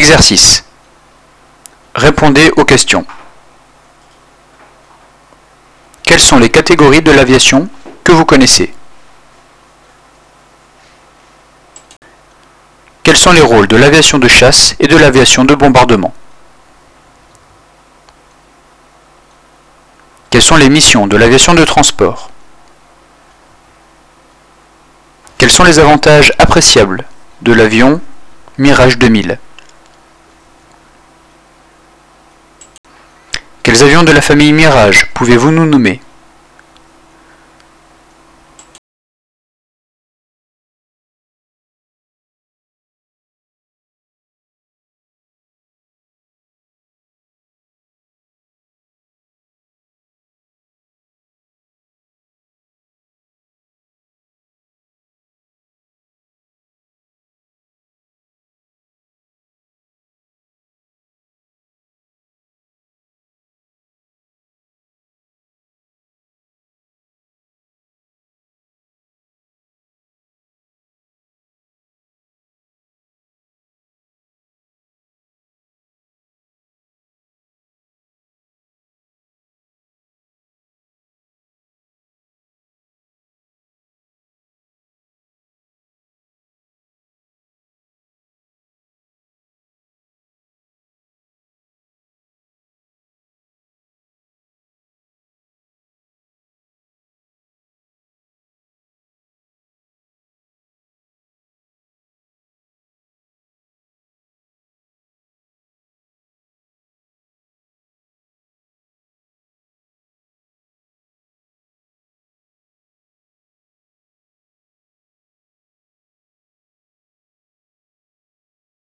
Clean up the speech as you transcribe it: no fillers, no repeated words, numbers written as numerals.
Exercice. Répondez aux questions. Quelles sont les catégories de l'aviation que vous connaissez? Quels sont les rôles de l'aviation de chasse et de l'aviation de bombardement? Quelles sont les missions de l'aviation de transport? Quels sont les avantages appréciables de l'avion Mirage 2000? Quels avions de la famille Mirage pouvez-vous nous nommer?